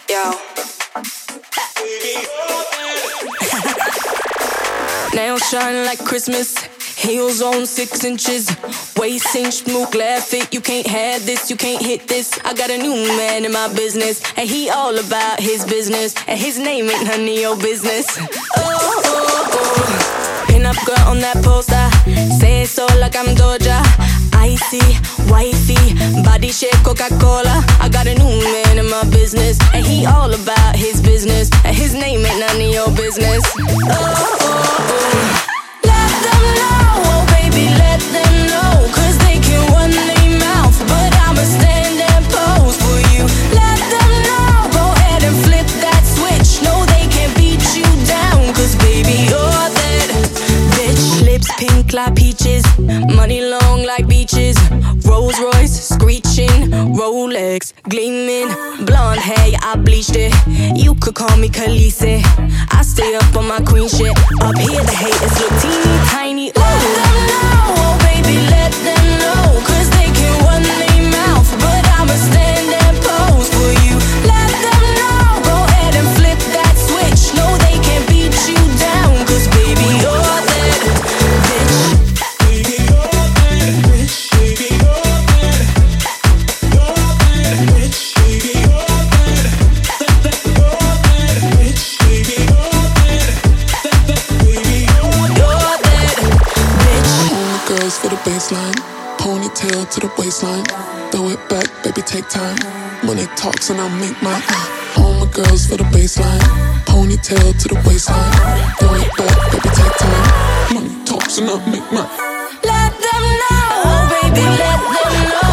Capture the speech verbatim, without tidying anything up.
Yo. Nails shine like Christmas. Heels on six inches. Waist cinched, move glad fit. You can't have this, you can't hit this. I got a new man in my business, and he all about his business, and his name ain't none of your business. Oh, oh, oh. Pin up girl on that poster, say it so like I'm Doja. Icy, wifey, body shape Coca-Cola. I got a new man in my business, and he all about his business, and his name ain't none of your business. Oh, oh, oh. Let them know, oh baby, let them know, cause they can run their mouth, but I'ma stand and pose for you. Let them know, go ahead and flip that switch. No, they can't beat you down, cause baby, you're that bitch. Lips pink like peaches, money long like beaches. Rolls Royce screeching, Rolex gleaming. Blonde hair, yeah, I bleached it. You could call me Khaleesi. I stay up on my queen shit. Up here the haters look teeny tiny. Ooh. Let them know, oh baby, let them know, cause they can run their mouth, but I'ma stand and pose for you. Let them know, go ahead and flip that switch. No, they can't beat you down, cause baby, you're that bitch. For the baseline, ponytail to the waistline. Throw it back, baby, take time. Money talks and I make mine. All my girls for the baseline, ponytail to the waistline. Throw it back, baby, take time. Money talks and I make mine. Let them know, oh baby, let them know.